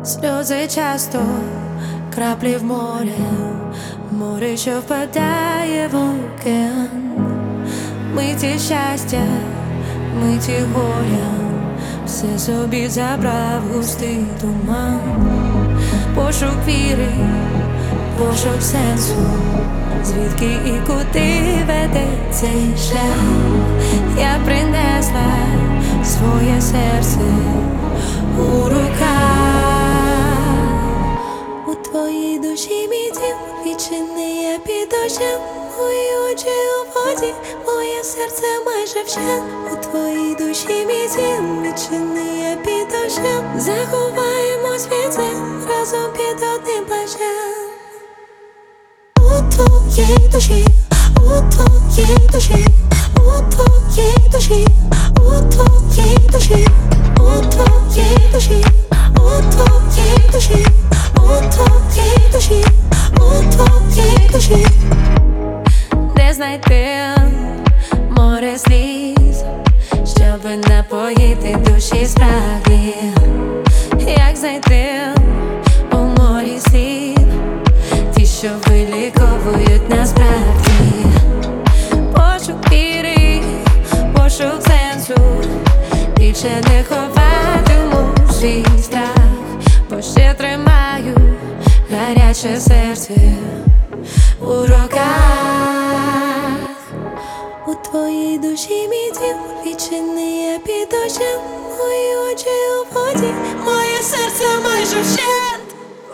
Сльози часто, краплі в море, що впадає в океан. Миті щастя, миті горя, все собі забрав густий туман. Пошук віри, пошук сенсу, звідки і куди веде цей шлях. Я принесла своє серце у руках. У твоїй душі мій дім, відчини я під дощем. Мої очі у воді, моє серце майже вщент. У твоїй душі мій дім, відчини я під дощем. Заховаємось від цим разом під одним плащем. У твоїй душі, у твоїй душі, у твоїй душі, у твоїй душі, у твоїй душі, у твоїй душі, у твоїй душі, у твоїй душі. Де знайти море сліз, щоб напоїти душі спраглі? Як знайти у морі слів, ті, що виліковують насправді? Пошук віри, пошук сенсу, більше не ховатиму свій страх, бо ще тримаю гаряче серце у руках. У твоїй душі мій дім, відчини я під дощем. Мої очі у воді, моє серце майже вщент.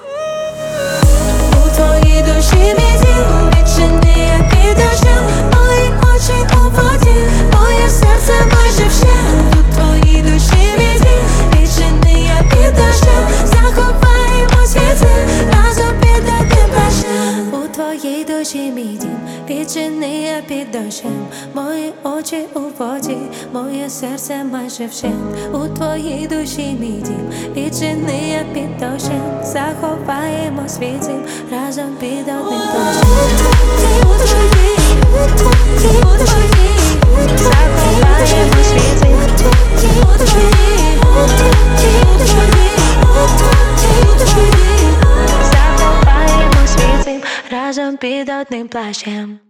У твоїй душі мій дім, відчини я під дощем. Мої очі у воді, моє серце майже вщент. У твоїй душі мій дім, відчини я під дощем. Заховаємось від цим разом під одним плащем. У твоїй душі мій дім, відчини я під дощем. Мої очі у воді, моє серце майже вщент. У твоїй душі мій дім, відчини я під дощем. Заховаємось від цим разом під одним плащем. Заховаємось від цим разом під одним плащем.